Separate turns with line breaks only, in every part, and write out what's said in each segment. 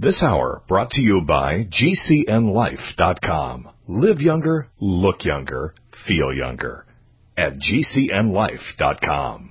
This hour brought to you by GCNLife.com. Live younger, look younger, feel younger. At GCNLife.com.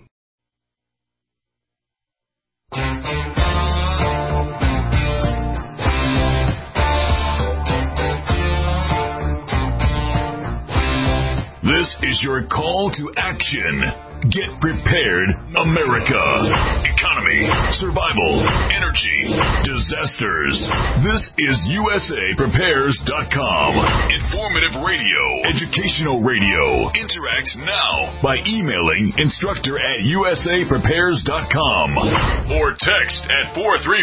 This is your call to action. Get prepared, America. Economy, survival, energy, disasters. This is USAPrepares.com. Informative radio, educational radio. Interact now by emailing instructor@USAPrepares.com or text at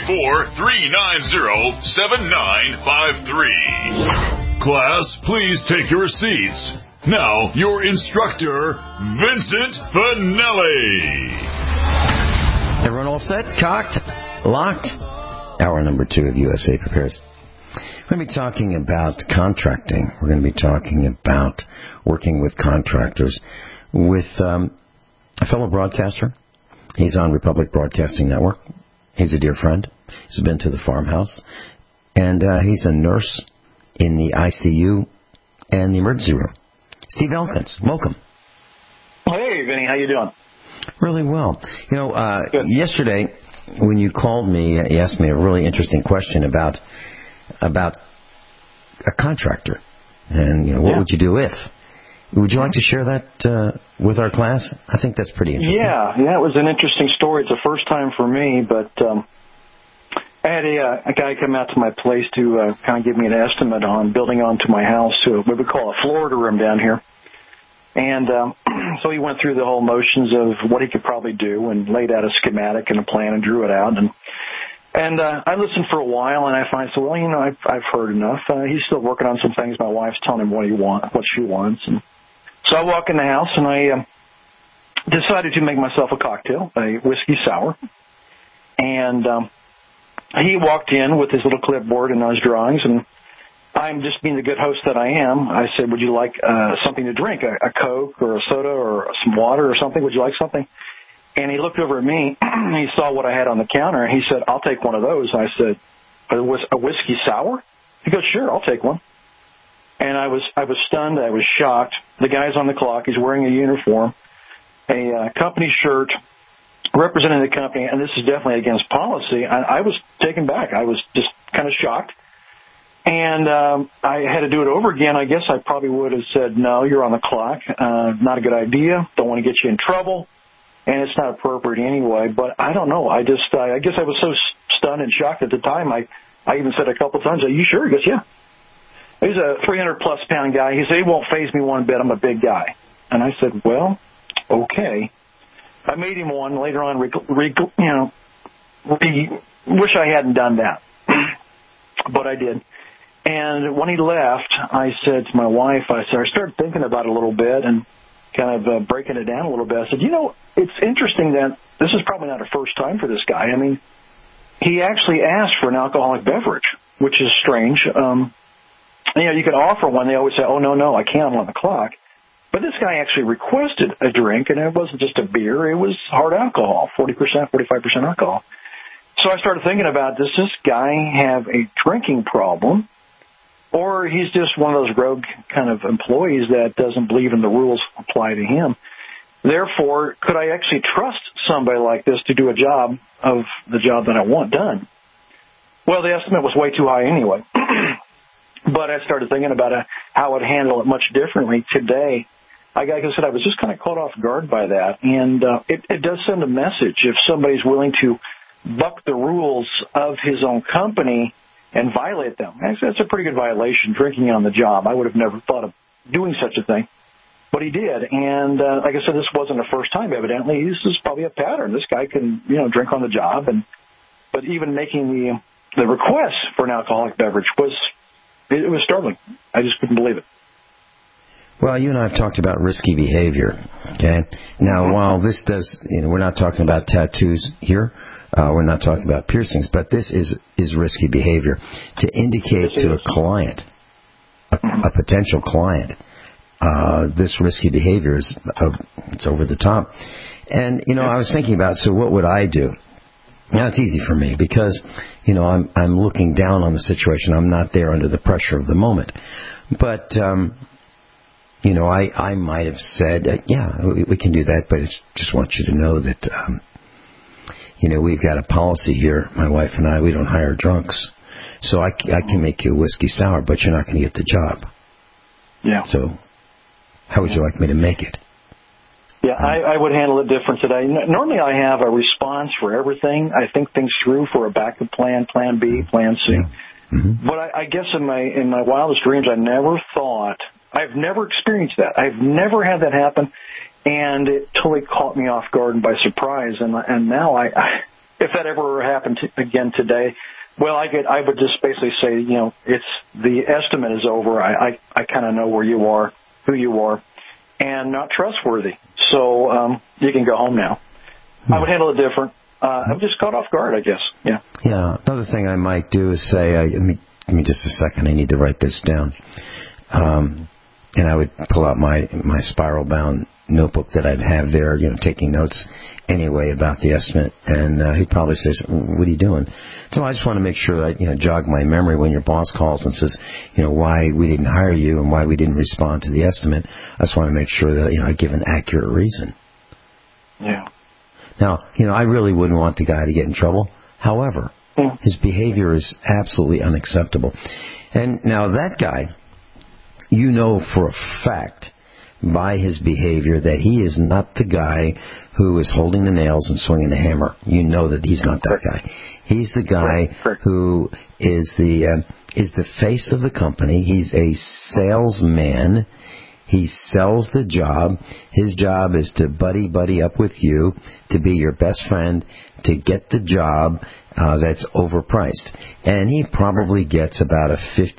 434-390-7953. Class, please take your seats. Now, your instructor, Vincent Finelli.
Everyone all set? Cocked? Locked? Hour number 2 of USA Prepares. We're going to be talking about contracting. We're going to be talking about working with contractors with a fellow broadcaster. He's on Republic Broadcasting Network. He's a dear friend. He's been to the farmhouse. And he's a nurse in the ICU and the emergency room. Steve Elkins, welcome.
Hey, Vinny, how you doing?
Really well. Yesterday when you called me, you asked me a really interesting question about a contractor, and what would you do if? Would you like to share that with our class? I think that's pretty interesting.
Yeah, it was an interesting story. It's the first time for me, but I had a guy come out to my place to kind of give me an estimate on building onto my house, what we call a Florida room down here. And so he went through the whole motions of what he could probably do and laid out a schematic and a plan and drew it out. And I listened for a while, and I finally said, well, I've heard enough. He's still working on some things. My wife's telling him what she wants. And so I walk in the house, and I decided to make myself a cocktail, a whiskey sour. And he walked in with his little clipboard and those drawings, and I'm just being the good host that I am. I said, would you like something to drink, a Coke or a soda or some water or something? Would you like something? And he looked over at me, and he saw what I had on the counter, and he said, I'll take one of those. I said, a whiskey sour? He goes, sure, I'll take one. And I was stunned. I was shocked. The guy's on the clock. He's wearing a uniform, a company shirt, representing the company, and this is definitely against policy. I was taken back. I was just kind of shocked. And I had to do it over again. I guess I probably would have said, no, you're on the clock. Not a good idea. Don't want to get you in trouble. And it's not appropriate anyway. But I don't know. I guess I was so stunned and shocked at the time. I even said a couple times, are you sure? He goes, yeah. He's a 300-plus pound guy. He said, he won't faze me one bit. I'm a big guy. And I said, well, okay. I made him one later on. Wish I hadn't done that, but I did. And when he left, I said to my wife, I started thinking about it a little bit and kind of breaking it down a little bit. I said, it's interesting that this is probably not a first time for this guy. I mean, he actually asked for an alcoholic beverage, which is strange. You can offer one. They always say, oh, no, I can't. I'm on the clock. But this guy actually requested a drink, and it wasn't just a beer. It was hard alcohol, 40%, 45% alcohol. So I started thinking about, does this guy have a drinking problem, or he's just one of those rogue kind of employees that doesn't believe in the rules apply to him? Therefore, could I actually trust somebody like this to do the job that I want done? Well, the estimate was way too high anyway. But I started thinking about how I'd handle it much differently today. Like I said, I was just kind of caught off guard by that. And it does send a message. If somebody's willing to buck the rules of his own company and violate them, actually, that's a pretty good violation, drinking on the job. I would have never thought of doing such a thing. But he did. And like I said, this wasn't the first time, evidently. This is probably a pattern. This guy can, drink on the job. But even making the request for an alcoholic beverage was startling. I just couldn't believe it.
Well, you and I have talked about risky behavior, okay? Now, while this does, we're not talking about tattoos here. We're not talking about piercings, but this is risky behavior. To indicate to a client, a potential client, this risky behavior it's over the top. And, I was thinking about, so what would I do? Now, it's easy for me because, I'm looking down on the situation. I'm not there under the pressure of the moment. But, I might have said, we can do that, but I just want you to know that, we've got a policy here, my wife and I, we don't hire drunks. So I can make you a whiskey sour, but you're not going to get the job.
Yeah.
So how would you like me to make it?
Yeah, I would handle it different today. Normally I have a response for everything. I think things through for a backup plan, plan B, plan C.
Yeah. Mm-hmm.
But I guess in my wildest dreams, I never thought, I've never experienced that. I've never had that happen, and it totally caught me off guard and by surprise. And now if that ever happened again today, well, I would just basically say, it's the estimate is over. I kind of know where you are, who you are, and not trustworthy. So you can go home now. I would handle it different. I'm just caught off guard, I guess. Yeah.
Yeah. Another thing I might do is say, give me just a second. I need to write this down. And I would pull out my spiral bound notebook that I'd have there, taking notes anyway about the estimate. And he'd probably say, "What are you doing?" So I just want to make sure that jog my memory when your boss calls and says, why we didn't hire you and why we didn't respond to the estimate. I just want to make sure that I give an accurate reason.
Yeah.
Now, I really wouldn't want the guy to get in trouble. However, his behavior is absolutely unacceptable. And now that guy, for a fact by his behavior that he is not the guy who is holding the nails and swinging the hammer. You know that he's not that guy. He's the guy who is the face of the company. He's a salesman. He sells the job. His job is to buddy up with you, to be your best friend, to get the job that's overpriced. And he probably gets about a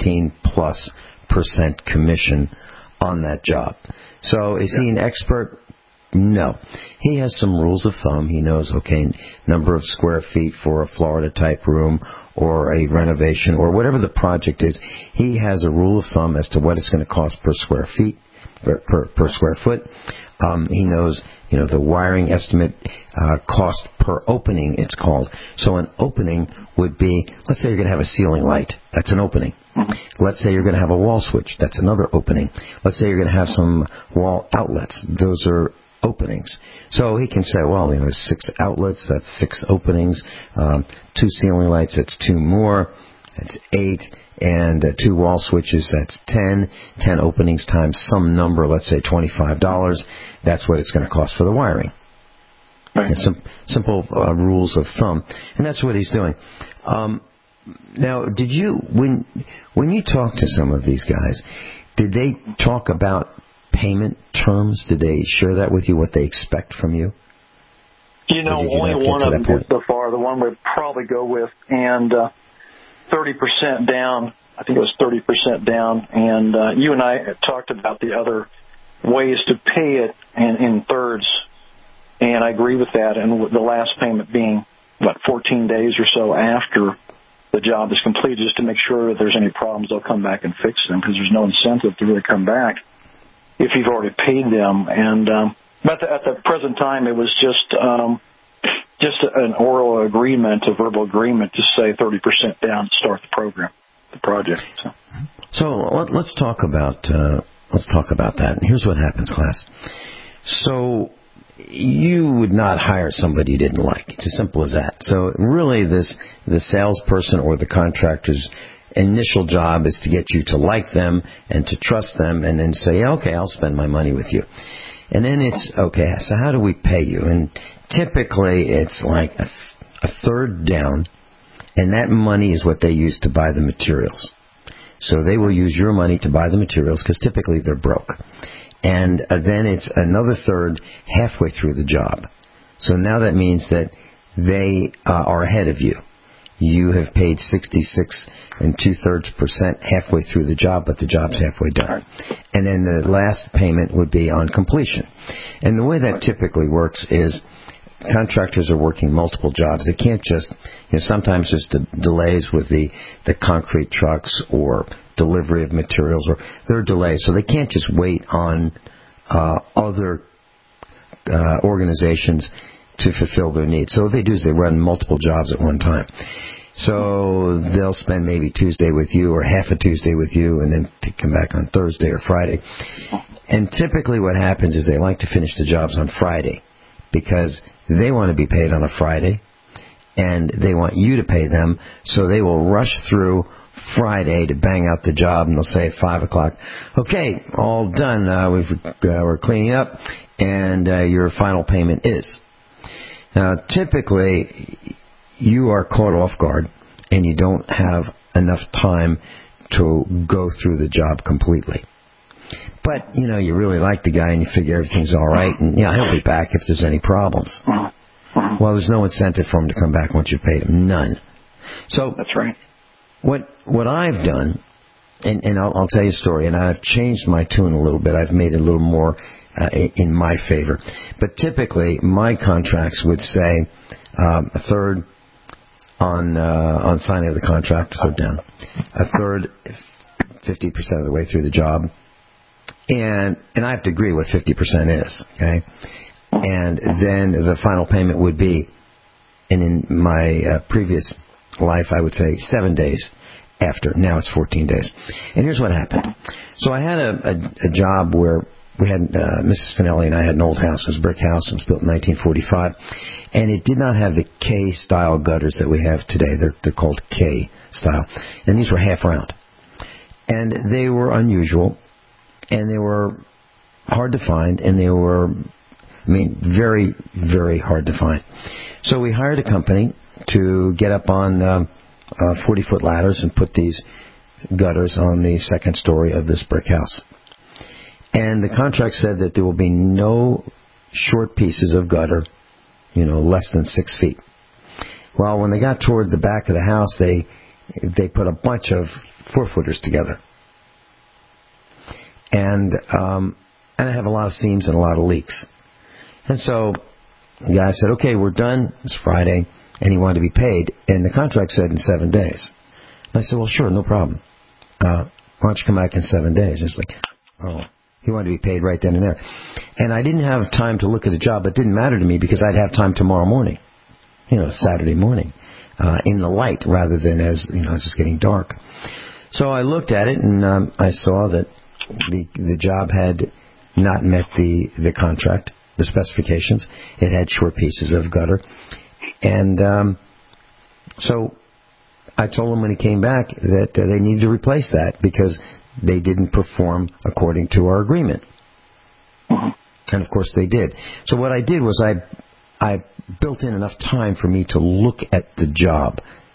15+% commission on that job. So is he an expert? No. He has some rules of thumb. He knows, number of square feet for a Florida-type room or a renovation or whatever the project is. He has a rule of thumb as to what it's going to cost per square feet. Per square foot. He knows, the wiring estimate cost per opening, it's called. So an opening would be, let's say you're going to have a ceiling light. That's an opening. Let's say you're going to have a wall switch. That's another opening. Let's say you're going to have some wall outlets. Those are openings. So he can say, well, 6 outlets, that's 6 openings. 2 ceiling lights, that's 2 more. That's 8. And 2 wall switches, that's 10. 10 openings times some number, let's say $25. That's what it's going to cost for the wiring. Right. Some simple rules of thumb. And that's what he's doing. Now, did you, when you talk to some of these guys, did they talk about payment terms? Did they share that with you, what they expect from you?
Only one of them did so far, the one we'd probably go with, and 30% down. I think it was 30% down. And you and I talked about the other ways to pay it in thirds, and I agree with that. And the last payment being, 14 days or so after the job is completed, just to make sure that there's any problems, they'll come back and fix them, because there's no incentive to really come back if you've already paid them. And but at the present time, it was just an oral agreement, a verbal agreement to say 30% down to start the program, the project.
So let's talk about that. And here's what happens, class. So you would not hire somebody you didn't like. It's as simple as that. So really, the salesperson or the contractor's initial job is to get you to like them and to trust them, and then say, okay, I'll spend my money with you. And then it's, okay, so how do we pay you? And typically it's like a third down, and that money is what they use to buy the materials. So they will use your money to buy the materials, because typically they're broke. And then it's another third halfway through the job. So now that means that they are ahead of you. You have paid 66 2/3% halfway through the job, but the job's halfway done. And then the last payment would be on completion. And the way that typically works is contractors are working multiple jobs. They can't just, sometimes just delays with the concrete trucks or delivery of materials, or there are delays. So they can't just wait on other organizations to fulfill their needs. So what they do is they run multiple jobs at one time. So they'll spend maybe Tuesday with you or half a Tuesday with you and then to come back on Thursday or Friday. And typically what happens is they like to finish the jobs on Friday because they want to be paid on a Friday and they want you to pay them, so they will rush through Friday to bang out the job, and they'll say at 5 o'clock, okay, all done, we're cleaning up, and your final payment is. Now, typically, you are caught off guard, and you don't have enough time to go through the job completely. But, you really like the guy, and you figure everything's all right, and, he'll be back if there's any problems. Well, there's no incentive for him to come back once you've paid him. None. So
that's right.
What I've done, and I'll tell you a story, and I've changed my tune a little bit. I've made it a little more in my favor. But typically, my contracts would say a third on signing of the contract, a third down, a third 50% of the way through the job, and I have to agree what 50% is, okay? And then the final payment would be, and in my previous life, I would say 7 days after. Now it's 14 days. And here's what happened. So I had a job where we had, Mrs. Finelli and I had an old house. It was a brick house. It was built in 1945. And it did not have the K-style gutters that we have today. They're called K-style. And these were half round. And they were unusual. And they were hard to find. And they were, very, very hard to find. So we hired a company to get up on 40-foot ladders and put these gutters on the second story of this brick house. And the contract said that there will be no short pieces of gutter, less than 6 feet. Well, when they got toward the back of the house, they put a bunch of 4-footers together. And I have a lot of seams and a lot of leaks. And so the guy said, okay, we're done. It's Friday. And he wanted to be paid. And the contract said in 7 days. And I said, well, sure, no problem. Why don't you come back in 7 days? It's like, oh, he wanted to be paid right then and there. And I didn't have time to look at the job. It didn't matter to me because I'd have time tomorrow morning, Saturday morning, in the light rather than as, it's just getting dark. So I looked at it and I saw that the job had not met the contract, the specifications. It had short pieces of gutter. And so I told him when he came back that they needed to replace that because they didn't perform according to our agreement. And, of course, they did. So what I did was I built in enough time for me to look at the job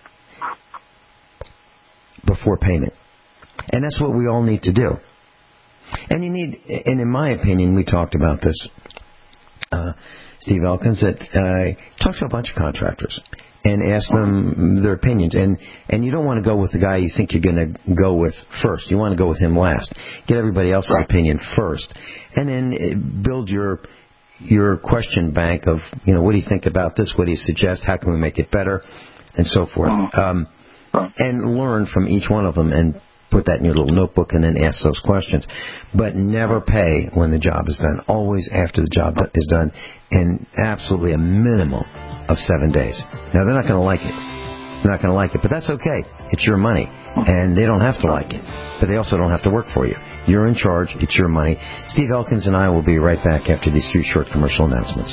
before payment. And that's what we all need to do. And in my opinion, we talked about this, Steve Elkins, that talk to a bunch of contractors and ask them their opinions. And you don't want to go with the guy you think you're going to go with first. You want to go with him last. Get everybody else's opinion first. And then build your question bank of, what do you think about this? What do you suggest? How can we make it better? And so forth. And learn from each one of them and put that in your little notebook and then ask those questions. But never pay when the job is done. Always after the job is done, and absolutely a minimum of 7 days. Now, they're not going to like it. They're not going to like it, but that's okay. It's your money, and they don't have to like it. But they also don't have to work for you. You're in charge. It's your money. Steve Elkins and I will be right back after these few short commercial announcements.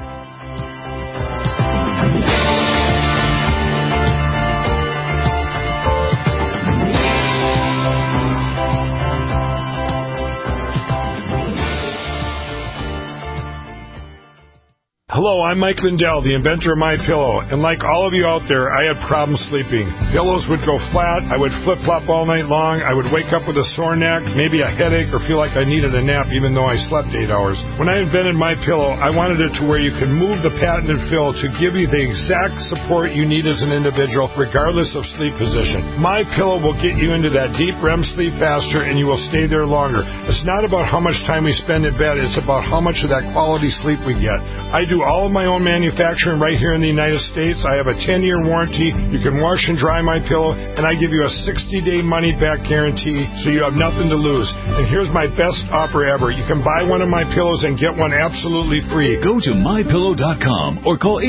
Hello, I'm Mike Lindell, the inventor of MyPillow, and like all of you out there, I had problems sleeping. Pillows would go flat, I would flip-flop all night long, I would wake up with a sore neck, maybe a headache, or feel like I needed a nap even though I slept 8 hours. When I invented MyPillow, I wanted it to where you could move the patented fill to give you the exact support you need as an individual, regardless of sleep position. MyPillow will get you into that deep REM sleep faster, and you will stay there longer. It's not about how much time we spend in bed, it's about how much of that quality sleep we get. I do all of my own manufacturing right here in the United States. I have a 10-year warranty. You can wash and dry my pillow, and I give you a 60-day money-back guarantee, so you have nothing to lose. And here's my best offer ever. You can buy one of my pillows and get one absolutely free.
Go to mypillow.com or call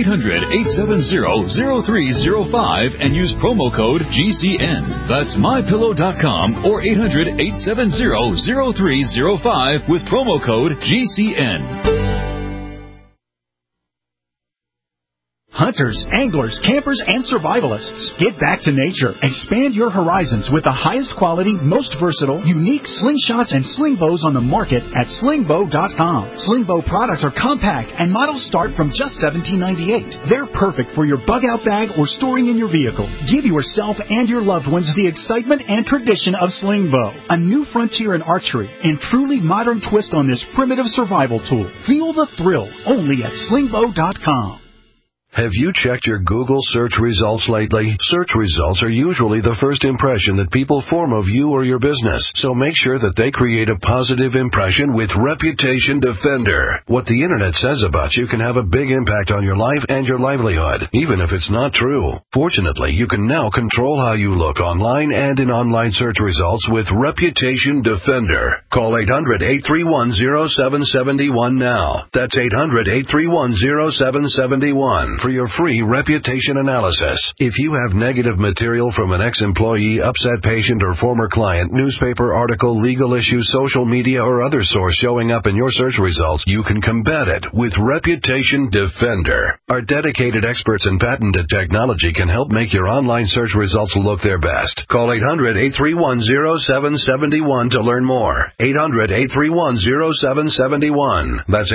800-870-0305 and use promo code GCN. That's mypillow.com or 800-870-0305 with promo code GCN.
Hunters, anglers, campers, and survivalists. Get back to nature. Expand your horizons with the highest quality, most versatile, unique slingshots and sling bows on the market at slingbow.com. Slingbow products are compact and models start from just $17.98. They're perfect for your bug-out bag or storing in your vehicle. Give yourself and your loved ones the excitement and tradition of Slingbow, a new frontier in archery and truly modern twist on this primitive survival tool. Feel the thrill only at slingbow.com.
Have you checked your Google search results lately? Search results are usually the first impression that people form of you or your business, so make sure that they create a positive impression with Reputation Defender. What the Internet says about you can have a big impact on your life and your livelihood, even if it's not true. Fortunately, you can now control how you look online and in online search results with Reputation Defender. Call 800-831-0771 now. That's 800-831-0771. For your free reputation analysis. If you have negative material from an ex-employee, upset patient, or former client, newspaper article, legal issue, social media, or other source showing up in your search results, you can combat it with Reputation Defender. Our dedicated experts in patented technology can help make your online search results look their best. Call 800-831-0771 to learn more. 800-831-0771. That's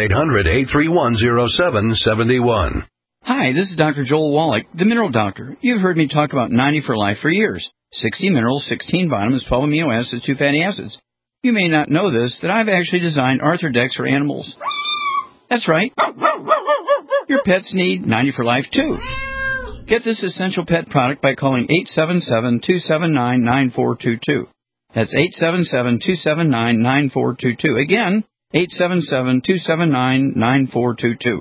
800-831-0771.
Hi, this is Dr. Joel Wallach, the Mineral Doctor. You've heard me talk about 90 for Life for years. 60 minerals, 16 vitamins, 12 amino acids, 2 fatty acids. You may not know this, that I've actually designed Arthrodex for animals. That's right. Your pets need 90 for Life, too. Get this essential pet product by calling 877-279-9422. That's 877-279-9422. Again, 877-279-9422.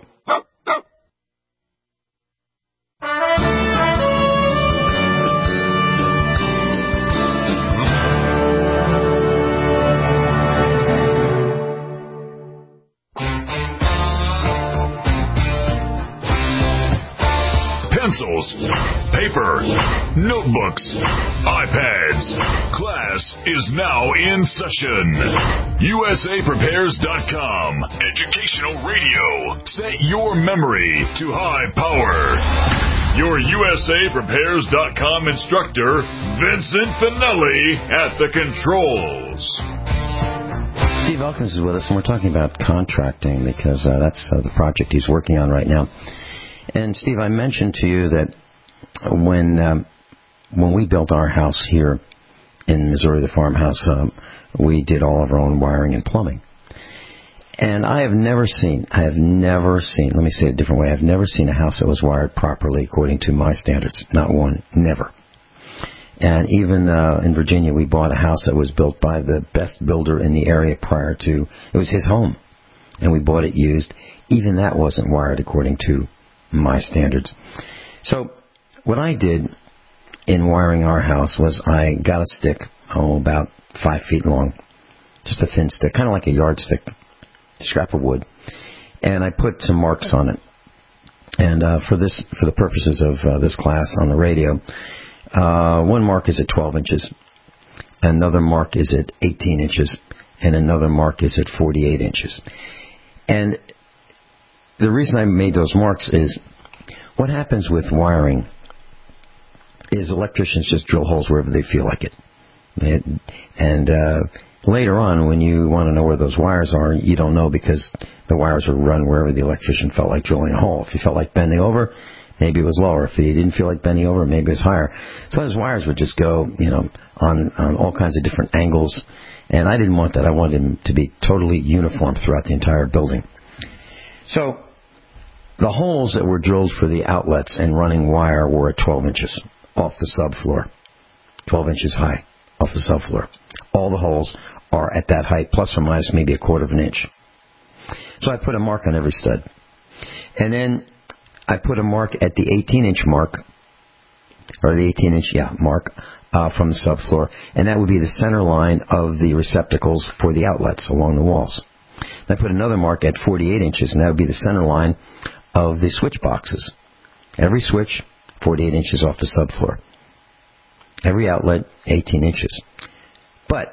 Pencils, paper, notebooks, iPads. Class is now in session. USAPrepares.com. Educational radio. Set your memory to high power. Your USAPrepares.com instructor, Vincent Finelli, at the controls.
Steve Elkins is with us, and we're talking about contracting because that's the project he's working on right now. And Steve, I mentioned to you that when we built our house here in Missouri, the farmhouse, we did all of our own wiring and plumbing. And I have never seen, let me say it a different way, I've never seen a house that was wired properly according to my standards. Not one, never. And even in Virginia, we bought a house that was built by the best builder in the area prior to, it was his home. And we bought it used. Even that wasn't wired according to my standards. So what I did in wiring our house was I got a stick, about 5 feet long, just a thin stick, kind of like a yardstick, scrap of wood, and I put some marks on it. And for the purposes of this class on the radio, one mark is at 12 inches, another mark is at 18 inches, and another mark is at 48 inches. And the reason I made those marks is what happens with wiring is electricians just drill holes wherever they feel like it. And later on, when you want to know where those wires are, you don't know because the wires are run wherever the electrician felt like drilling a hole. If he felt like bending over, maybe it was lower. If he didn't feel like bending over, maybe it was higher. So those wires would just go, on all kinds of different angles. And I didn't want that. I wanted them to be totally uniform throughout the entire building. So the holes that were drilled for the outlets and running wire were at 12 inches off the subfloor, 12 inches high off the subfloor. All the holes are at that height, plus or minus maybe a quarter of an inch. So I put a mark on every stud. And then I put a mark at the 18-inch mark, or the 18-inch, mark from the subfloor, and that would be the center line of the receptacles for the outlets along the walls. And I put another mark at 48 inches, and that would be the center line of the switch boxes. Every switch, 48 inches off the subfloor. Every outlet, 18 inches. But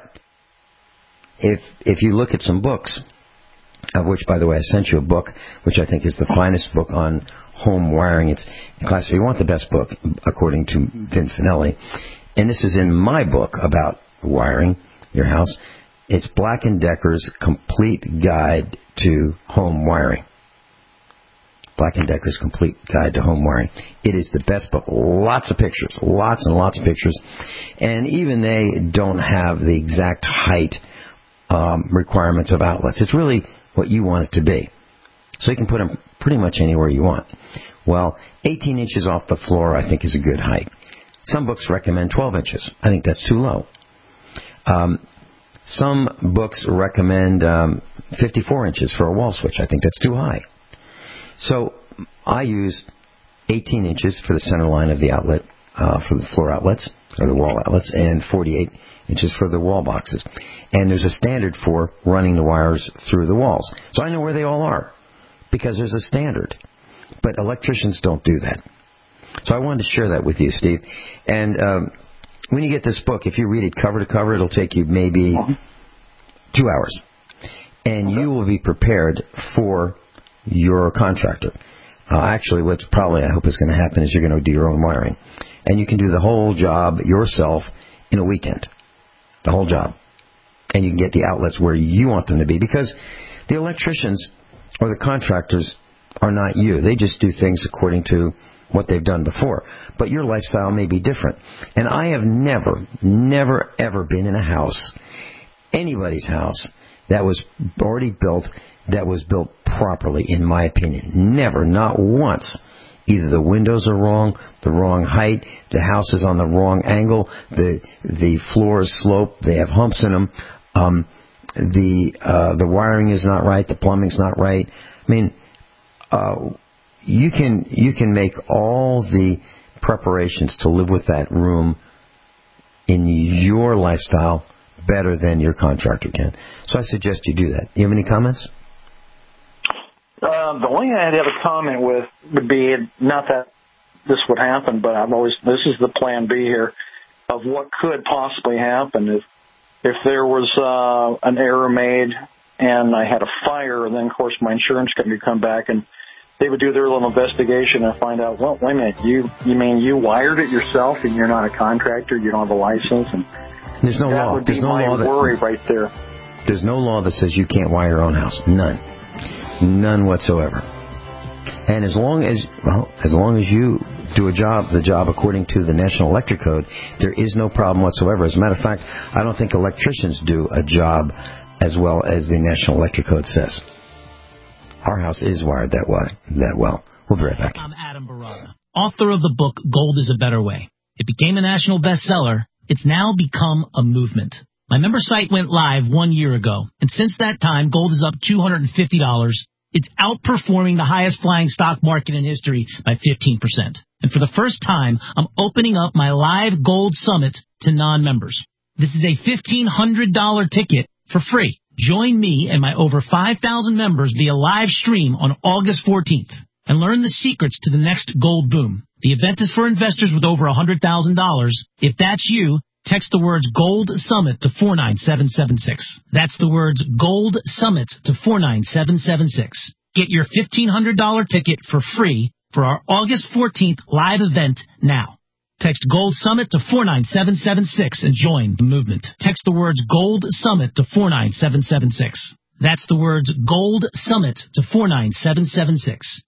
if you look at some books, of which, by the way, I sent you a book, which I think is the finest book on home wiring. It's class. If you want the best book, according to Vin Finelli, and this is in my book about wiring your house. It's Black & Decker's Complete Guide to Home Wiring. Black & Decker's Complete Guide to Home Wiring. It is the best book. Lots of pictures. Lots and lots of pictures. And even they don't have the exact height requirements of outlets. It's really what you want it to be. So you can put them pretty much anywhere you want. Well, 18 inches off the floor, I think, is a good height. Some books recommend 12 inches. I think that's too low. Some books recommend 54 inches for a wall switch. I think that's too high. So I use 18 inches for the center line of the outlet, for the floor outlets, or the wall outlets, and 48 inches for the wall boxes. And there's a standard for running the wires through the walls. So I know where they all are, because there's a standard. But electricians don't do that. So I wanted to share that with you, Steve. And when you get this book, if you read it cover to cover, it'll take you maybe 2 hours. And you will be prepared for your contractor. Actually, what's probably, I hope is going to happen, is you're going to do your own wiring. And you can do the whole job yourself in a weekend. The whole job. And you can get the outlets where you want them to be. Because the electricians or the contractors are not you. They just do things according to what they've done before. But your lifestyle may be different. And I have never, ever been in a house, anybody's house, that was already built, that was built properly, in my opinion. Never, not once. Either the windows are wrong, the wrong height, the house is on the wrong angle, the floor is sloped, they have humps in them, the wiring is not right, the plumbing's not right. I mean, you can make all the preparations to live with that room in your lifestyle better than your contractor can. So I suggest you do that. You have any comments?
The only thing I'd have a comment with would be, not that this would happen, but this is the plan B here, of what could possibly happen if there was an error made and I had a fire, and then, of course, my insurance company would come back and they would do their little investigation and find out, well, wait a minute, you mean you wired it yourself and you're not a contractor, you don't have a license? And
there's no law.
Would be my worry right there.
There's no law that says you can't wire your own house. None whatsoever. And as long as you do the job according to the National Electric Code, there is no problem whatsoever. As a matter of fact, I don't think electricians do a job as well as the National Electric Code says. Our house is wired that well. We'll be right back.
I'm Adam Barada, author of the book Gold is a Better Way. It became a national bestseller. It's now become a movement. My member site went live 1 year ago, and since that time, gold is up $250. It's outperforming the highest flying stock market in history by 15%. And for the first time, I'm opening up my live gold summit to non-members. This is a $1,500 ticket for free. Join me and my over 5,000 members via live stream on August 14th and learn the secrets to the next gold boom. The event is for investors with over $100,000. If that's you, text the words Gold Summit to 49776. That's the words Gold Summit to 49776. Get your $1,500 ticket for free for our August 14th live event now. Text Gold Summit to 49776 and join the movement. Text the words Gold Summit to 49776. That's the words Gold Summit to 49776.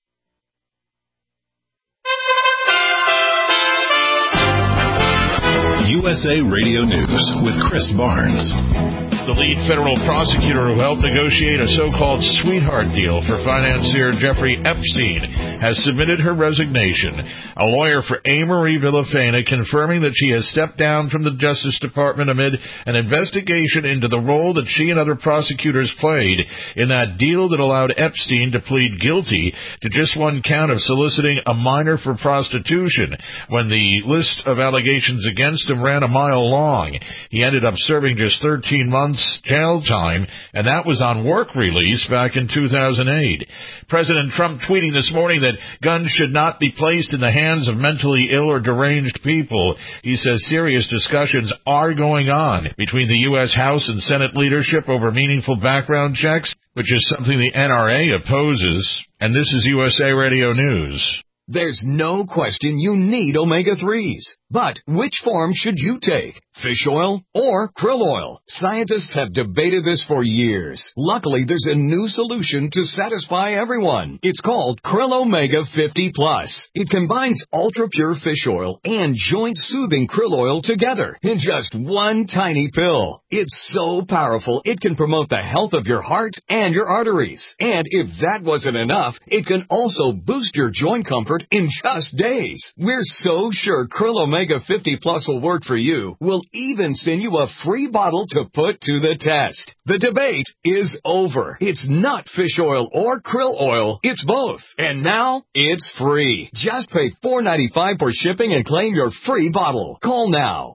USA Radio News with Chris Barnes.
The lead federal prosecutor who helped negotiate a so-called sweetheart deal for financier Jeffrey Epstein has submitted her resignation. A lawyer for A. Marie Villafana confirming that she has stepped down from the Justice Department amid an investigation into the role that she and other prosecutors played in that deal that allowed Epstein to plead guilty to just one count of soliciting a minor for prostitution when the list of allegations against him ran a mile long. He ended up serving just 13 months jail time, and that was on work release back in 2008. President Trump tweeting this morning that guns should not be placed in the hands of mentally ill or deranged people. He says serious discussions are going on between the U.S. House and Senate leadership over meaningful background checks, which is something the NRA opposes. And this is USA Radio News.
There's no question you need omega-3s. But which form should you take? Fish oil or krill oil? Scientists have debated this for years. Luckily, there's a new solution to satisfy everyone. It's called Krill Omega 50 Plus. It combines ultra-pure fish oil and joint-soothing krill oil together in just one tiny pill. It's so powerful, it can promote the health of your heart and your arteries. And if that wasn't enough, it can also boost your joint comfort in just days. We're so sure Krill Omega 50 Plus will work for you. We'll even send you a free bottle to put to the test. The debate is over. It's not fish oil or krill oil. It's both. And now, it's free. Just pay $4.95 for shipping and claim your free bottle. Call now.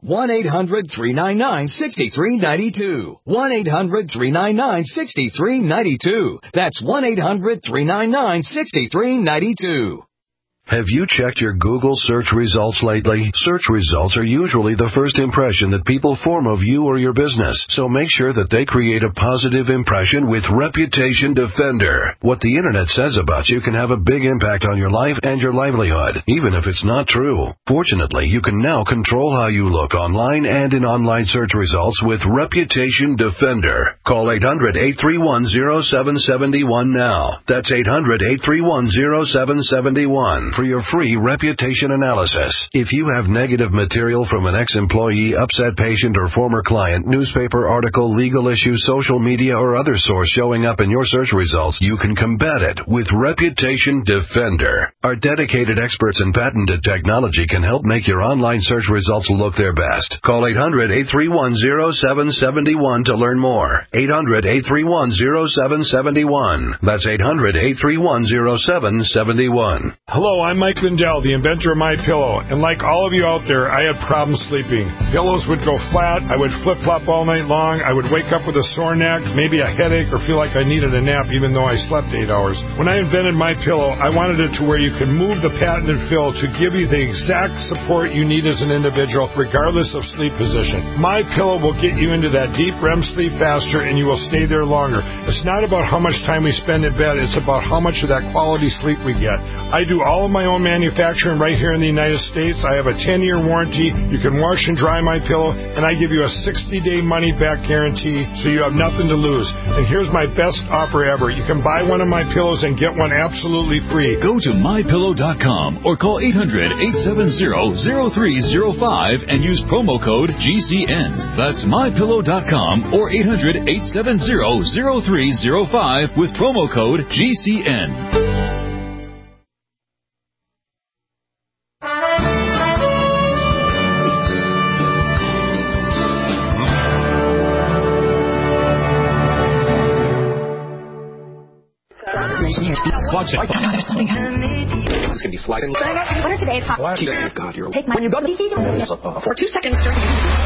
1-800-399-6392. 1-800-399-6392. That's 1-800-399-6392.
Have you checked your Google search results lately? Search results are usually the first impression that people form of you or your business, so make sure that they create a positive impression with Reputation Defender. What the internet says about you can have a big impact on your life and your livelihood, even if it's not true. Fortunately, you can now control how you look online and in online search results with Reputation Defender. Call 800-831-0771 now. That's 800-831-0771. For your free reputation analysis. If you have negative material from an ex-employee, upset patient, or former client, newspaper article, legal issue, social media, or other source showing up in your search results, you can combat it with Reputation Defender. Our dedicated experts in patented technology can help make your online search results look their best. Call 800-831-0771 to learn more. 800-831-0771. That's 800-831-0771.
Hello, I'm Mike Lindell, the inventor of MyPillow, and like all of you out there, I had problems sleeping. Pillows would go flat, I would flip-flop all night long, I would wake up with a sore neck, maybe a headache, or feel like I needed a nap even though I slept 8 hours. When I invented MyPillow, I wanted it to where you could move the patented fill to give you the exact support you need as an individual, regardless of sleep position. MyPillow will get you into that deep REM sleep faster, and you will stay there longer. It's not about how much time we spend in bed, it's about how much of that quality sleep we get. I do all of my own manufacturing right here in the United States. I have a 10-year warranty. You can wash and dry my pillow, and I give you a 60-day money-back guarantee, so you have nothing to lose. And here's my best offer ever. You can buy one of my pillows and get one absolutely free.
Go to mypillow.com or call 800-870-0305 and use promo code GCN. That's mypillow.com or 800-870-0305 with promo code GCN.
Watch it. Oh, no, there's something happening. It's going to be sliding. What are today's hot? Oh, God, you're... Take my... When you go to the DC, for 2 seconds during...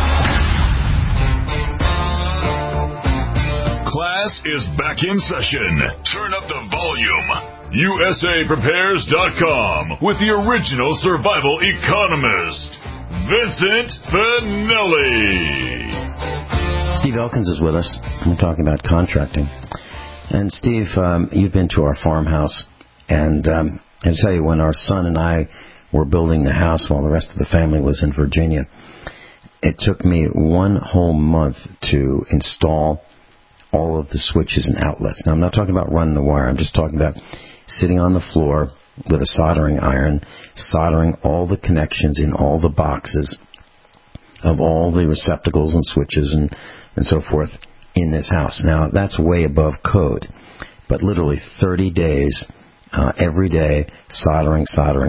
Class is back in session. Turn up the volume. USAPrepares.com with the original survival economist, Vincent Finelli.
Steve Elkins is with us. We're talking about contracting. And Steve, you've been to our farmhouse, and I tell you, when our son and I were building the house while the rest of the family was in Virginia, it took me 1 whole month to install all of the switches and outlets. Now, I'm not talking about running the wire. I'm just talking about sitting on the floor with a soldering iron, soldering all the connections in all the boxes of all the receptacles and switches and so forth in this house. Now, that's way above code, but literally 30 days every day, soldering.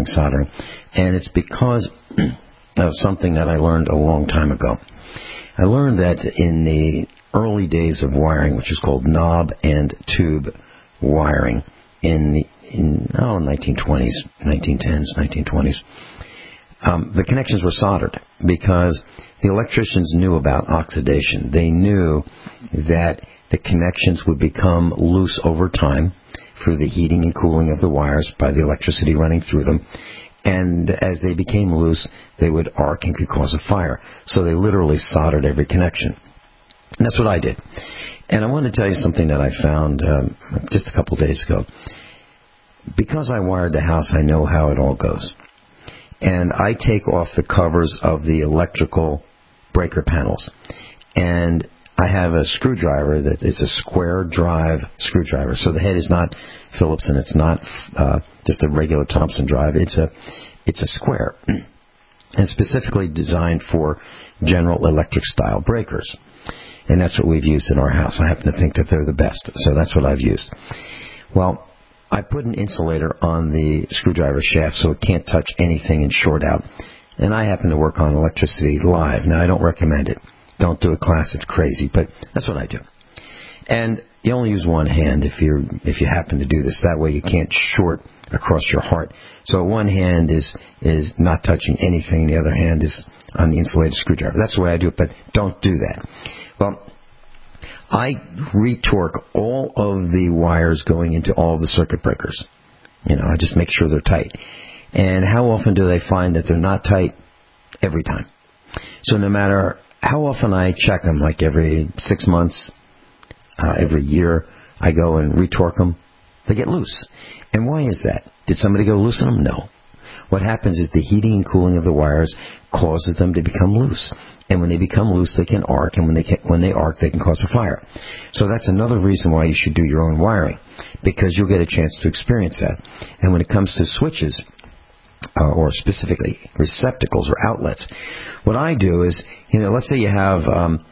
And it's because of something that I learned a long time ago. I learned that in the early days of wiring, which is called knob and tube wiring in 1920s, 1910s, 1920s, the connections were soldered because the electricians knew about oxidation. They knew that the connections would become loose over time through the heating and cooling of the wires by the electricity running through them. And as they became loose, they would arc and could cause a fire. So they literally soldered every connection. And that's what I did. And I want to tell you something that I found just a couple days ago. Because I wired the house, I know how it all goes. And I take off the covers of the electrical breaker panels. And I have a screwdriver it's a square drive screwdriver. So the head is not Phillips and it's not just a regular Thompson drive. It's a square. And specifically designed for General Electric style breakers. And that's what we've used in our house. I happen to think that they're the best. So that's what I've used. Well, I put an insulator on the screwdriver shaft so it can't touch anything and short out. And I happen to work on electricity live. Now, I don't recommend it. Don't do a class. It's crazy. But that's what I do. And you only use one hand if you happen to do this. That way you can't short across your heart. So one hand is not touching anything. The other hand is on the insulated screwdriver. That's the way I do it. But don't do that. Well, I retorque all of the wires going into all of the circuit breakers. I just make sure they're tight. And how often do they find that they're not tight? Every time. So no matter how often I check them, like every 6 months, every year, I go and retorque them, they get loose. And why is that? Did somebody go loosen them? No. What happens is the heating and cooling of the wires causes them to become loose. And when they become loose, they can arc, and when they arc, they can cause a fire. So that's another reason why you should do your own wiring, because you'll get a chance to experience that. And when it comes to switches, or specifically receptacles or outlets, what I do is, let's say you have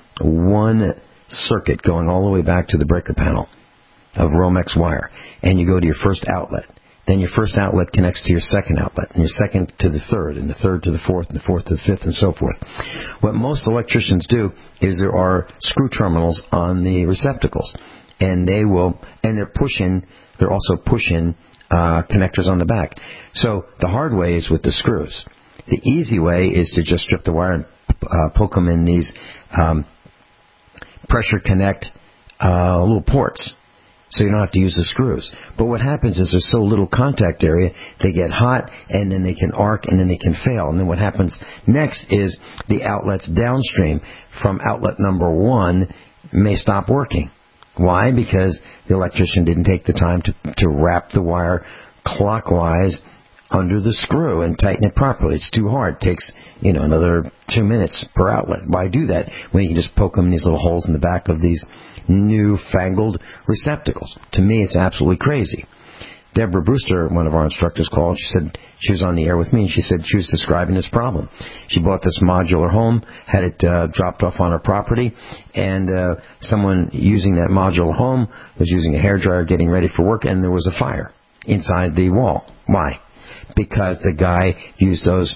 one circuit going all the way back to the breaker panel of Romex wire, and you go to your first outlet. Then your first outlet connects to your second outlet, and your second to the third, and the third to the fourth, and the fourth to the fifth, and so forth. What most electricians do is there are screw terminals on the receptacles, and they're also push-in connectors on the back. So the hard way is with the screws. The easy way is to just strip the wire and poke them in these pressure connect little ports. So you don't have to use the screws. But what happens is there's so little contact area, they get hot, and then they can arc, and then they can fail. And then what happens next is the outlets downstream from outlet number 1 may stop working. Why? Because the electrician didn't take the time to wrap the wire clockwise under the screw and tighten it properly. It's too hard. It takes, another 2 minutes per outlet. Why do that when you can just poke them in these little holes in the back of these newfangled receptacles? To me, it's absolutely crazy. Deborah Brewster, one of our instructors, called. She said she was on the air with me, and she said she was describing this problem. She bought this modular home, had it dropped off on her property, and someone using that modular home was using a hairdryer getting ready for work, and there was a fire inside the wall. Why? Because the guy used those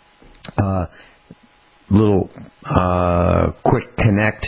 little quick connect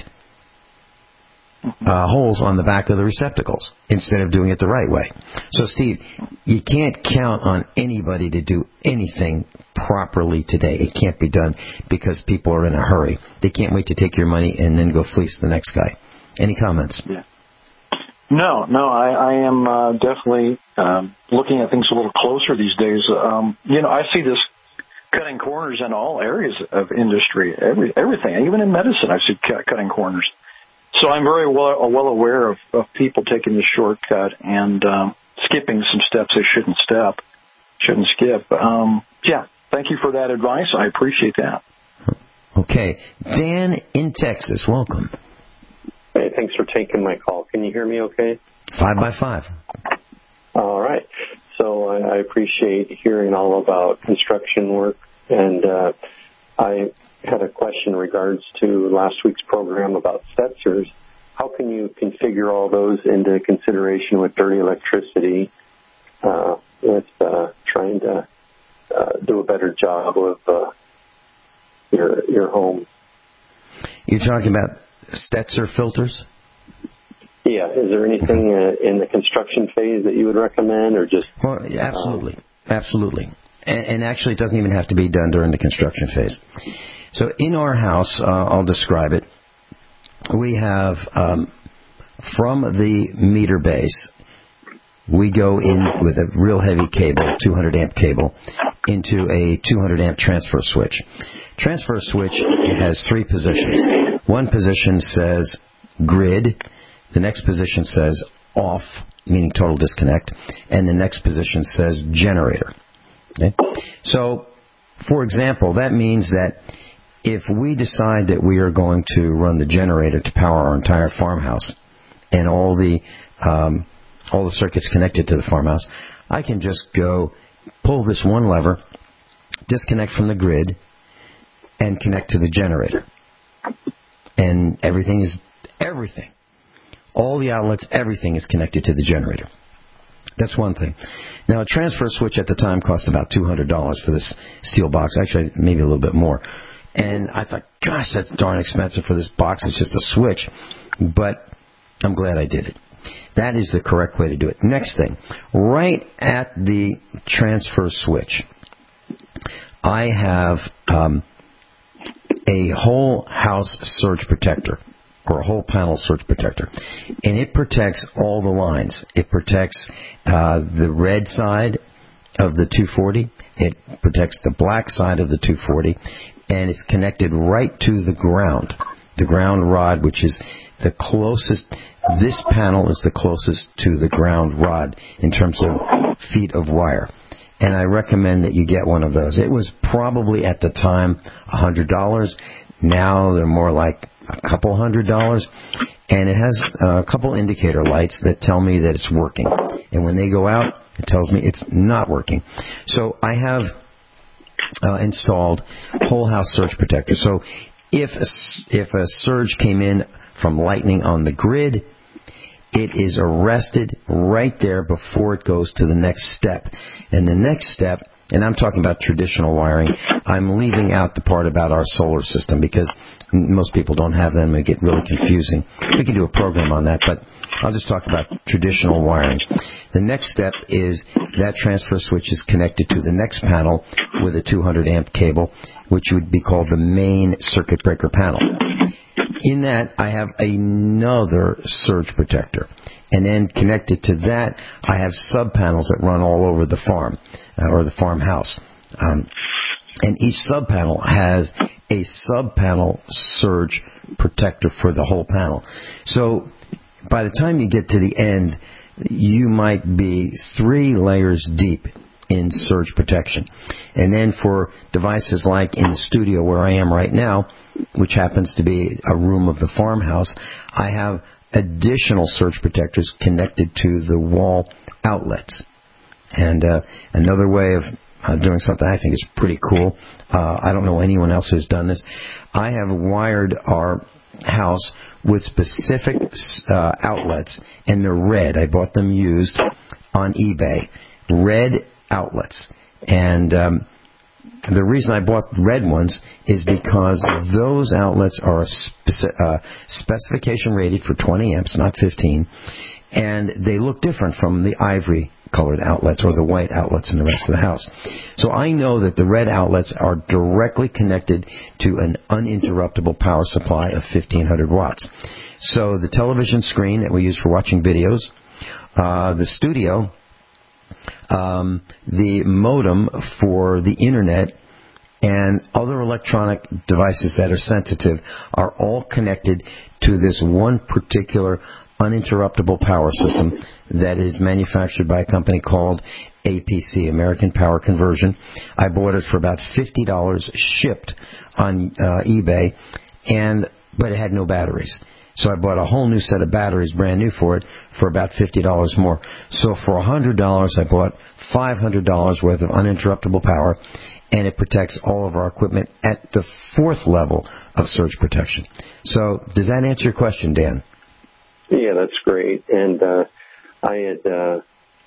holes on the back of the receptacles instead of doing it the right way. So, Steve, you can't count on anybody to do anything properly today. It can't be done because people are in a hurry. They can't wait to take your money and then go fleece the next guy. Any comments?
Yeah. No, I am definitely looking at things a little closer these days. I see this cutting corners in all areas of industry, everything, even in medicine. I see cutting corners. So I'm very well aware of people taking the shortcut and skipping some steps they shouldn't skip. Thank you for that advice. I appreciate that.
Okay. Dan in Texas, welcome.
Hey, thanks for taking my call. Can you hear me okay?
5x5.
All right. So I appreciate hearing all about construction work, and I had a question in regards to last week's program about sensors. How can you configure all those into consideration with dirty electricity? with trying to do a better job of your home.
You're talking about Stetzer filters?
Yeah. Is there anything in the construction phase that you would recommend, or just?
Well, absolutely. And actually, it doesn't even have to be done during the construction phase. So in our house, I'll describe it. We have, from the meter base, we go in with a real heavy cable, 200 amp cable, into a 200 amp transfer switch. Transfer switch has three positions. One position says grid. The next position says off, meaning total disconnect. And the next position says generator. Okay? So, for example, that means that if we decide that we are going to run the generator to power our entire farmhouse and all the circuits connected to the farmhouse, I can just go pull this one lever, disconnect from the grid, and connect to the generator. And everything. All the outlets, everything is connected to the generator. That's one thing. Now, a transfer switch at the time cost about $200 for this steel box. Actually, maybe a little bit more. And I thought, gosh, that's darn expensive for this box. It's just a switch. But I'm glad I did it. That is the correct way to do it. Next thing, right at the transfer switch, I have a whole house surge protector, or a whole panel surge protector. And it protects all the lines. It protects the red side of the 240. It protects the black side of the 240. And it's connected right to the ground rod, which is the closest. This panel is the closest to the ground rod in terms of feet of wire. And I recommend that you get one of those. It was probably at the time $100. Now they're more like a couple $100. And it has a couple indicator lights that tell me that it's working. And when they go out, it tells me it's not working. So I have installed whole house surge protector. So if a surge came in from lightning on the grid, it is arrested right there before it goes to the next step. And the next step, and I'm talking about traditional wiring, I'm leaving out the part about our solar system because most people don't have them. They get really confusing. We can do a program on that, but I'll just talk about traditional wiring. The next step is that transfer switch is connected to the next panel with a 200 amp cable, which would be called the main circuit breaker panel. In that, I have another surge protector. And then connected to that, I have sub-panels that run all over the farm, or the farmhouse. And each sub-panel has a sub-panel surge protector for the whole panel. So by the time you get to the end, you might be 3 layers deep in surge protection. And then for devices like in the studio where I am right now, which happens to be a room of the farmhouse, I have additional surge protectors connected to the wall outlets. And another way of doing something I think is pretty cool, I don't know anyone else who's done this, I have wired our house with specific outlets, and they're red. I bought them used on eBay. Red outlets. And the reason I bought red ones is because those outlets are specification rated for 20 amps, not 15, and they look different from the ivory colored outlets or the white outlets in the rest of the house. So I know that the red outlets are directly connected to an uninterruptible power supply of 1500 watts. So the television screen that we use for watching videos, the studio, the modem for the internet, and other electronic devices that are sensitive are all connected to this one particular uninterruptible power system that is manufactured by a company called APC, American Power Conversion. I bought it for about $50 shipped on eBay, but it had no batteries. So I bought a whole new set of batteries, brand new for it, for about $50 more. So for $100, I bought $500 worth of uninterruptible power, and it protects all of our equipment at the 4th level of surge protection. So does that answer your question, Dan?
Yeah, that's great. And I had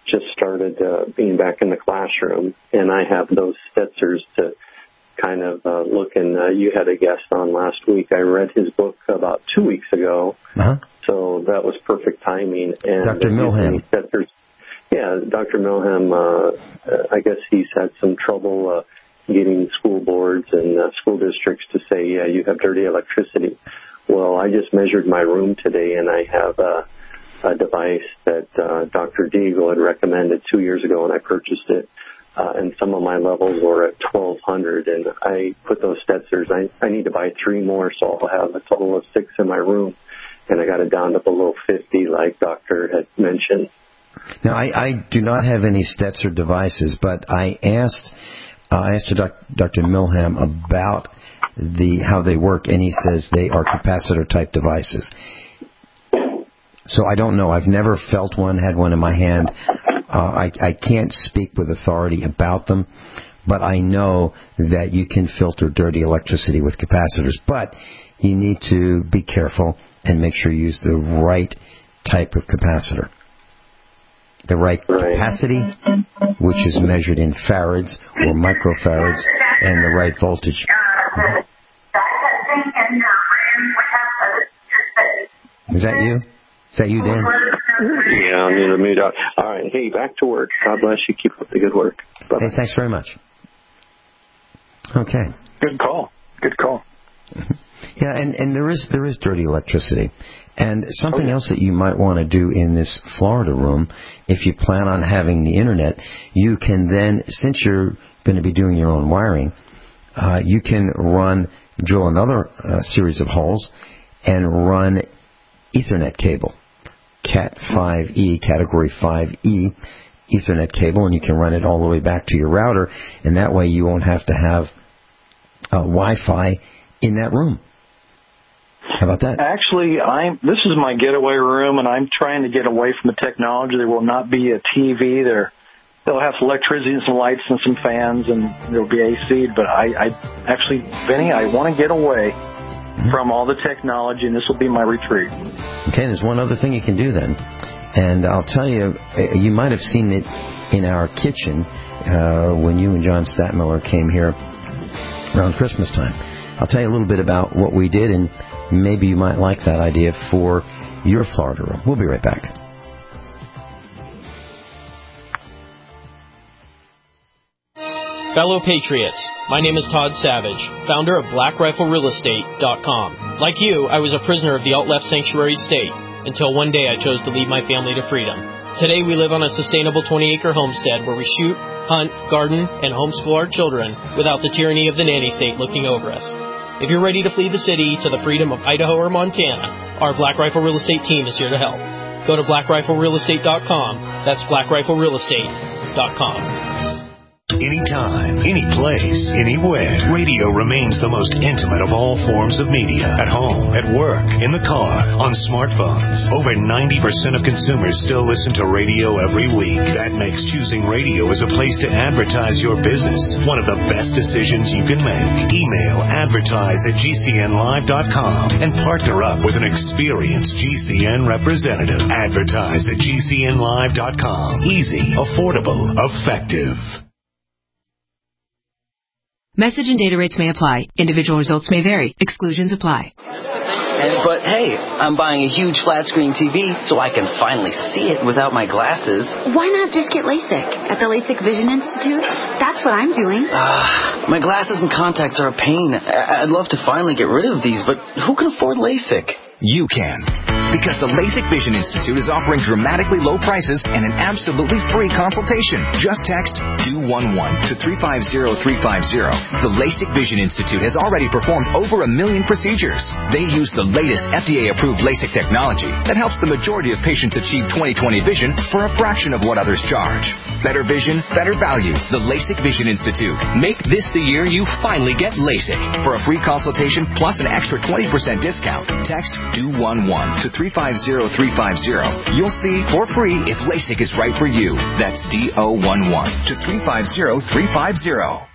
just started being back in the classroom, and I have those Stetzers to kind of look. And you had a guest on last week. I read his book about 2 weeks ago, so that was perfect timing. And
Dr. Milham.
Yeah, Dr. Milham, I guess he's had some trouble getting school boards and school districts to say, yeah, you have dirty electricity. Well, I just measured my room today, and I have a device that Dr. Deagle had recommended 2 years ago, and I purchased it. And some of my levels were at 1,200, and I put those Stetzers. I need to buy 3 more, so I'll have a total of 6 in my room, and I got it down to below 50, like Doctor had mentioned.
Now, I do not have any Stetzer devices, but I asked Dr. Milham about how they work, and he says they are capacitor-type devices. So I don't know. I've never felt one, had one in my hand. I can't speak with authority about them, but I know that you can filter dirty electricity with capacitors. But you need to be careful and make sure you use the right type of capacitor. The right capacity, which is measured in farads or microfarads, and the right voltage. Is that you? Is that you, Dan?
Yeah, I'm in the mood. All right. Hey, back to work. God bless you. Keep up the good work. Bye-bye.
Hey, thanks very much. Okay.
Good call. Good call.
Yeah, and there is dirty electricity. And something else that you might want to do in this Florida room, if you plan on having the internet, you can then, since you're going to be doing your own wiring, you can drill another series of holes and run Ethernet cable, Cat 5e, Category 5e Ethernet cable, and you can run it all the way back to your router, and that way you won't have to have Wi-Fi in that room. How about that?
Actually, this is my getaway room, and I'm trying to get away from the technology. There will not be a TV there. They'll have electricity and some lights and some fans, and there'll be AC. But I actually, Vinny, I want to get away from all the technology, and this will be my retreat.
Okay, there's one other thing you can do then. And I'll tell you, you might have seen it in our kitchen when you and John Statmiller came here around Christmas time. I'll tell you a little bit about what we did, and maybe you might like that idea for your Florida room. We'll be right back.
Fellow Patriots, my name is Todd Savage, founder of BlackRifleRealEstate.com. Like you, I was a prisoner of the alt-left sanctuary state until one day I chose to lead my family to freedom. Today we live on a sustainable 20-acre homestead where we shoot, hunt, garden, and homeschool our children without the tyranny of the nanny state looking over us. If you're ready to flee the city to the freedom of Idaho or Montana, our Black Rifle Real Estate team is here to help. Go to BlackRifleRealEstate.com. That's BlackRifleRealEstate.com.
Anytime, any place, anywhere. Radio remains the most intimate of all forms of media. At home, at work, in the car, on smartphones. Over 90% of consumers still listen to radio every week. That makes choosing radio as a place to advertise your business one of the best decisions you can make. Email advertise@gcnlive.com and partner up with an experienced GCN representative. Advertise@gcnlive.com. Easy, affordable, effective.
Message and data rates may apply. Individual results may vary. Exclusions apply.
But hey, I'm buying a huge flat screen TV so I can finally see it without my glasses.
Why not just get LASIK at the LASIK Vision Institute? That's what I'm doing.
My glasses and contacts are a pain. I'd love to finally get rid of these, but who can afford LASIK?
You can. Because the LASIK Vision Institute is offering dramatically low prices and an absolutely free consultation. Just text DO11 to 350350. The LASIK Vision Institute has already performed over 1 million procedures. They use the latest FDA-approved LASIK technology that helps the majority of patients achieve 20/20 vision for a fraction of what others charge. Better vision, better value. The LASIK Vision Institute. Make this the year you finally get LASIK. For a free consultation plus an extra 20% discount, text DO11 to 350350. You'll see for free if LASIK is right for you. That's DO11 to 350350.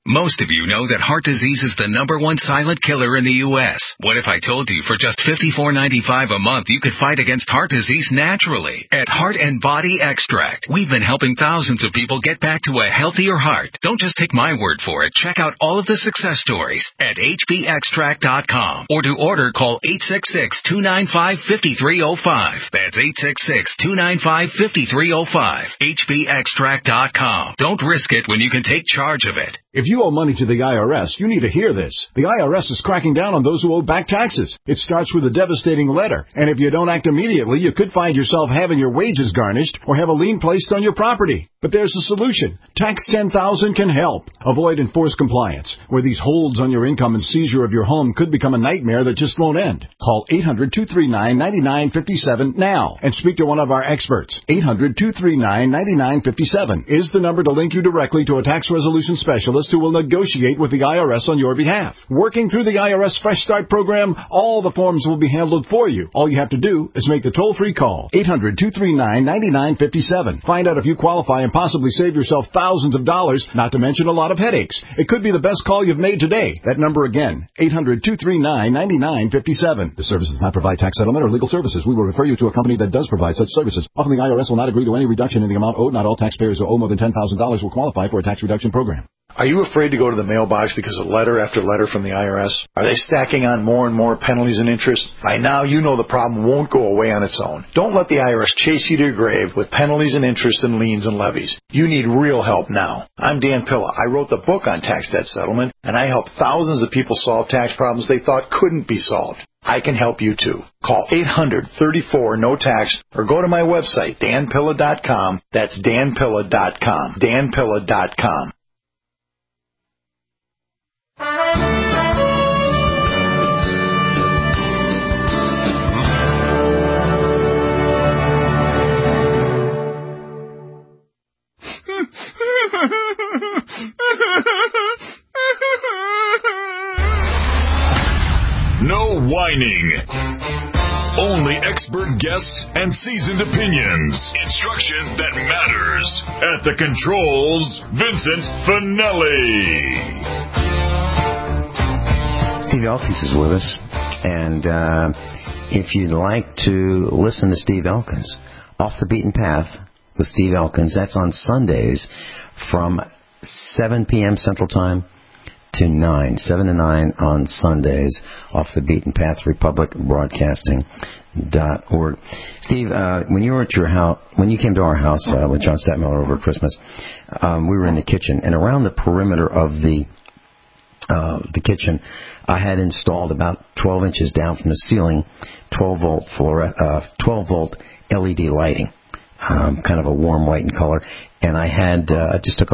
Most of you know that heart disease is the #1 silent killer in the U.S. What if I told you for just $54.95 a month you could fight against heart disease naturally? At Heart and Body Extract, we've been helping thousands of people get back to a healthier heart. Don't just take my word for it. Check out all of the success stories at hbextract.com. Or to order, call 866-295-5305. That's 866-295-5305. hbextract.com. Don't risk it when you can take charge of it.
If you owe money to the IRS, you need to hear this. The IRS is cracking down on those who owe back taxes. It starts with a devastating letter, and if you don't act immediately, you could find yourself having your wages garnished or have a lien placed on your property. But there's a solution. Tax 10,000 can help. Avoid enforced compliance, where these holds on your income and seizure of your home could become a nightmare that just won't end. Call 800-239-9957 now and speak to one of our experts. 800-239-9957 is the number to link you directly to a tax resolution specialist who will negotiate with the IRS on your behalf. Working through the IRS Fresh Start program, all the forms will be handled for you. All you have to do is make the toll-free call. 800-239-9957. Find out if you qualify and possibly save yourself thousands of dollars, not to mention a lot of headaches. It could be the best call you've made today. That number again, 800-239-9957. The service does not provide tax settlement or legal services. We will refer you to a company that does provide such services. Often the IRS will not agree to any reduction in the amount owed. Not all taxpayers who owe more than $10,000 will qualify for a tax reduction program.
Are you afraid to go to the mailbox because of letter after letter from the IRS? Are they stacking on more and more penalties and interest? By now, you know the problem won't go away on its own. Don't let the IRS chase you to your grave with penalties and interest and liens and levies. You need real help now. I'm Dan Pilla. I wrote the book on tax debt settlement, and I helped thousands of people solve tax problems they thought couldn't be solved. I can help you too. Call 800-34-NO-TAX or go to my website, danpilla.com. That's danpilla.com. danpilla.com.
No whining. Only expert guests and seasoned opinions. Instruction that matters. At the controls, Vincent Finelli.
Steve Elkins is with us. And if you'd like to listen to Steve Elkins, Off the Beaten Path with Steve Elkins, that's on Sundays from 7 p.m. Central Time to 9, 7 to 9 on Sundays, Off the Beaten Path, republicbroadcasting.org. Steve, when you were at your house, when you came to our house with John Stadtmiller over Christmas, we were in the kitchen, and around the perimeter of the kitchen, I had installed about 12 inches down from the ceiling, 12 volt LED lighting, kind of a warm white in color, and I just took a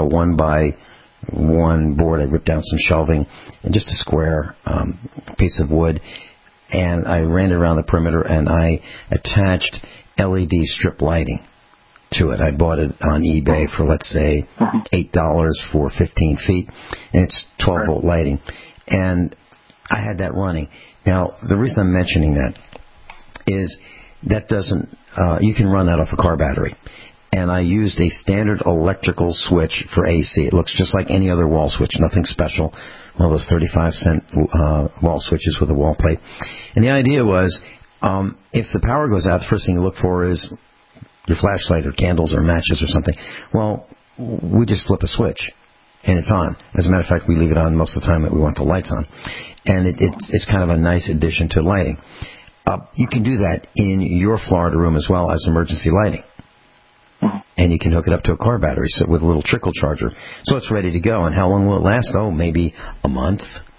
1x1 board. I ripped down some shelving and just a square piece of wood, and I ran it around the perimeter, and I attached LED strip lighting to it. I bought it on eBay for, let's say, $8 for 15 feet, and it's 12-volt lighting. And I had that running. Now, the reason I'm mentioning that is that doesn't, you can run that off a car battery. And I used a standard electrical switch for AC. It looks just like any other wall switch, nothing special. One of those 35-cent wall switches with a wall plate. And the idea was, if the power goes out, the first thing you look for is your flashlight or candles or matches or something. Well, we just flip a switch, and it's on. As a matter of fact, we leave it on most of the time that we want the lights on. And it's kind of a nice addition to lighting. You can do that in your Florida room as well as emergency lighting. And you can hook it up to a car battery with a little trickle charger. So it's ready to go. And how long will it last? Oh, maybe a month,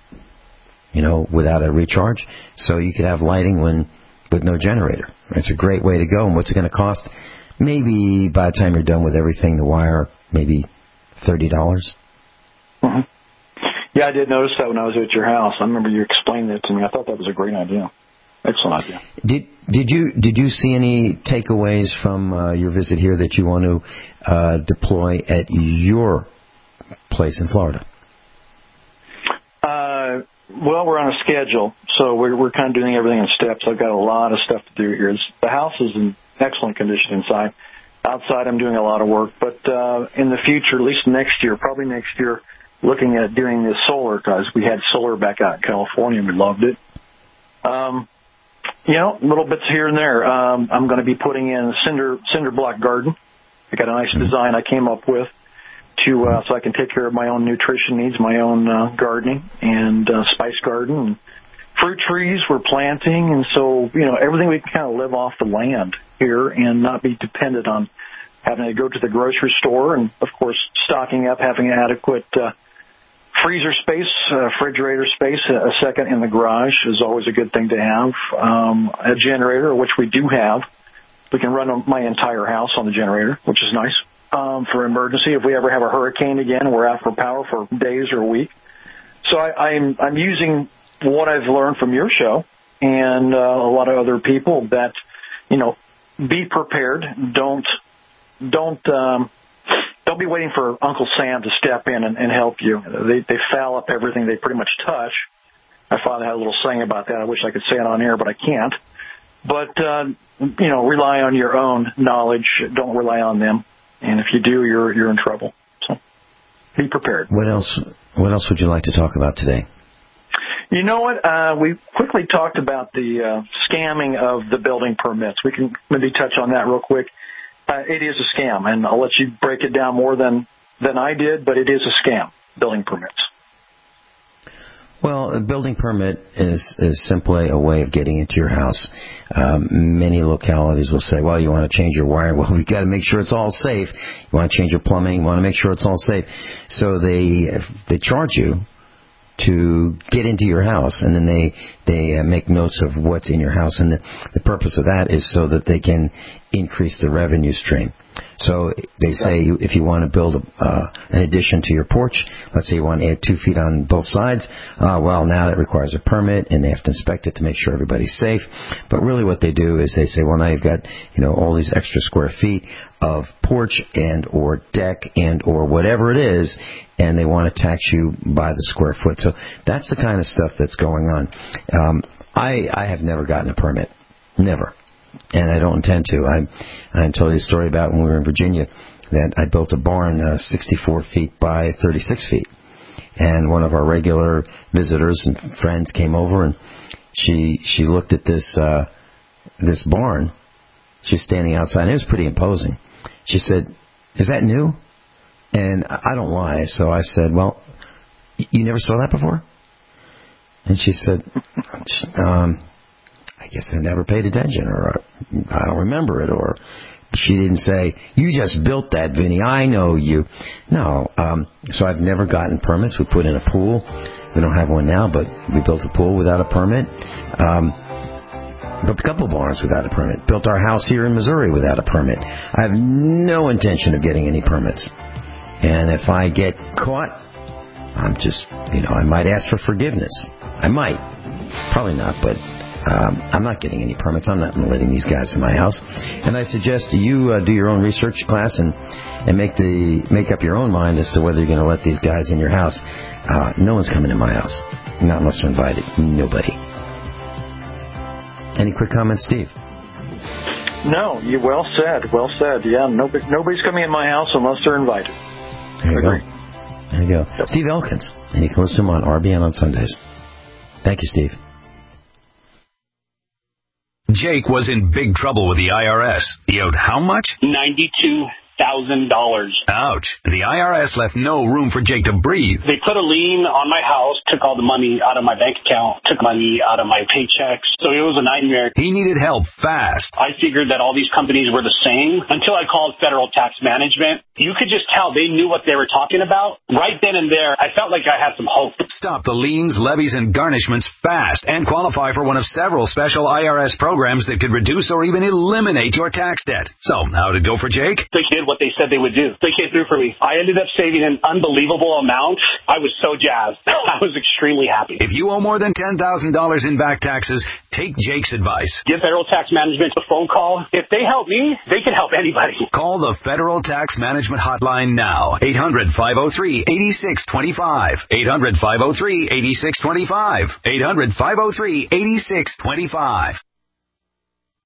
without a recharge. So you could have lighting with no generator. It's a great way to go. And what's it going to cost? Maybe by the time you're done with everything, the wire, maybe $30.
Mm-hmm. Yeah, I did notice that when I was at your house. I remember you explained that to me. I thought that was a great idea. Excellent idea.
Did you see any takeaways from your visit here that you want to deploy at your place in Florida?
Well, we're on a schedule, so we're kind of doing everything in steps. I've got a lot of stuff to do here. The house is in excellent condition inside. Outside, I'm doing a lot of work, but in the future, at least next year, probably next year, looking at doing this solar because we had solar back out in California and we loved it. Little bits here and there. I'm going to be putting in a cinder block garden. I got a nice design I came up with so I can take care of my own nutrition needs, my own gardening and spice garden and fruit trees we're planting. And so, everything we can kind of live off the land here and not be dependent on having to go to the grocery store and, of course, stocking up, having adequate freezer space, refrigerator space, a second in the garage is always a good thing to have. A generator, which we do have. We can run my entire house on the generator, which is nice. For emergency, if we ever have a hurricane again, we're out for power for days or a week. So I'm using what I've learned from your show and a lot of other people that, be prepared. Don't be waiting for Uncle Sam to step in and help you. They foul up everything they pretty much touch. My father had a little saying about that. I wish I could say it on air, but I can't. But, rely on your own knowledge. Don't rely on them. And if you do, you're in trouble. So be prepared.
What else would you like to talk about today?
You know what? We quickly talked about the scamming of the building permits. We can maybe touch on that real quick. It is a scam, and I'll let you break it down more than I did, but it is a scam, building permits.
Well, a building permit is simply a way of getting into your house. Many localities will say, well, you want to change your wiring. Well, we've got to make sure it's all safe. You want to change your plumbing. You want to make sure it's all safe. So they charge you to get into your house, and then they make notes of what's in your house. And the purpose of that is so that they can increase the revenue stream. So they say if you want to build an addition to your porch, let's say you want to add 2 feet on both sides, well, now that requires a permit, and they have to inspect it to make sure everybody's safe. But really what they do is they say, well, now you've got all these extra square feet of porch and or deck and or whatever it is, and they want to tax you by the square foot. So that's the kind of stuff that's going on. I have never gotten a permit. Never. And I don't intend to. I told you a story about when we were in Virginia that I built a barn 64 feet by 36 feet. And one of our regular visitors and friends came over, and she looked at this barn. She's standing outside, and it was pretty imposing. She said, "Is that new?" And I don't lie, so I said, "Well, you never saw that before?" And she said, I guess I never paid attention, or I don't remember it, or she didn't say, "You just built that, Vinny, I know you." No. So I've never gotten permits. We put in a pool. We don't have one now, but we built a pool without a permit. Built a couple barns without a permit. Built our house here in Missouri without a permit. I have no intention of getting any permits. And if I get caught, I'm just, I might ask for forgiveness. I might. Probably not, but I'm not getting any permits. I'm not letting these guys in my house. And I suggest you do your own research class and make up your own mind as to whether you're going to let these guys in your house. No one's coming in my house. Not unless they're invited. Nobody. Any quick comments, Steve?
No, you well said. Well said. Yeah, nobody's coming in my house unless they're invited.
There you go. There you go. Yep. Steve Elkins. And you can listen to him on RBN on Sundays. Thank you, Steve.
Jake was in big trouble with the IRS. He owed how much?
$92,000.
Ouch. The IRS left no room for Jake to breathe.
They put a lien on my house, took all the money out of my bank account, took money out of my paychecks. So it was a nightmare.
He needed help fast.
I figured that all these companies were the same until I called Federal Tax Management. You could just tell they knew what they were talking about. Right then and there, I felt like I had some hope.
Stop the liens, levies, and garnishments fast and qualify for one of several special IRS programs that could reduce or even eliminate your tax debt. So, how'd it go for Jake?
They did what they said they would do. They came through for me. I ended up saving an unbelievable amount. I was so jazzed. I was extremely happy.
If you owe more than $10,000 in back taxes, take Jake's advice.
Give Federal Tax Management a phone call. If they help me, they can help anybody.
Call the Federal Tax Management Hotline now. 800-503-8625. 800-503-8625. 800-503-8625.